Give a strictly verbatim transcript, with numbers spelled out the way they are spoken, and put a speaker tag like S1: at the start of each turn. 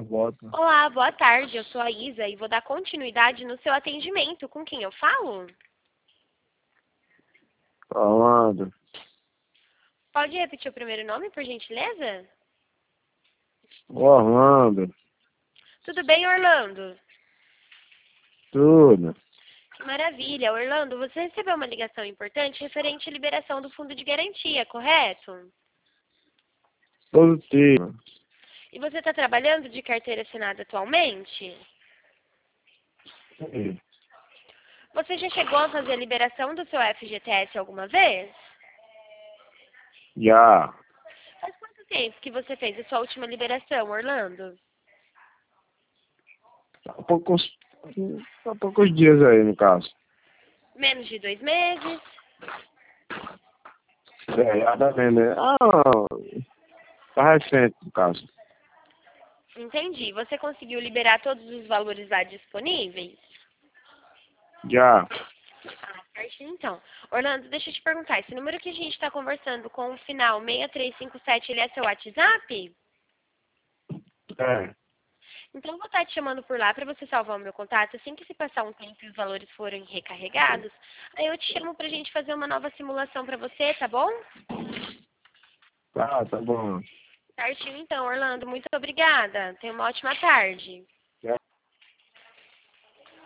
S1: Bota.
S2: Olá, boa tarde. Eu sou a Isa e vou dar continuidade no seu atendimento. Com quem eu falo?
S1: Falando.
S2: Pode repetir o primeiro nome, por gentileza?
S1: Orlando.
S2: Tudo bem, Orlando?
S1: Tudo.
S2: Que maravilha. Orlando, você recebeu uma ligação importante referente à liberação do fundo de garantia, correto?
S1: Positivo.
S2: E você está trabalhando de carteira assinada atualmente?
S1: Sim.
S2: Você já chegou a fazer a liberação do seu F G T S alguma vez?
S1: Já.
S2: Faz quanto tempo que você fez a sua última liberação, Orlando?
S1: Há poucos, há poucos dias aí, no caso.
S2: Menos de dois meses?
S1: É, já tá vendo, né? Ah, tá recente, no caso.
S2: Entendi. Você conseguiu liberar todos os valores lá disponíveis?
S1: Já.
S2: Ah, certinho então. Orlando, deixa eu te perguntar, esse número que a gente está conversando com o final seis três cinco sete, ele é seu WhatsApp?
S1: É.
S2: Então eu vou estar te chamando por lá para você salvar o meu contato. Assim que se passar um tempo e os valores forem recarregados, aí eu te chamo para a gente fazer uma nova simulação para você, tá bom?
S1: Tá, tá bom.
S2: Certinho então, Orlando. Muito obrigada. Tenha uma ótima tarde.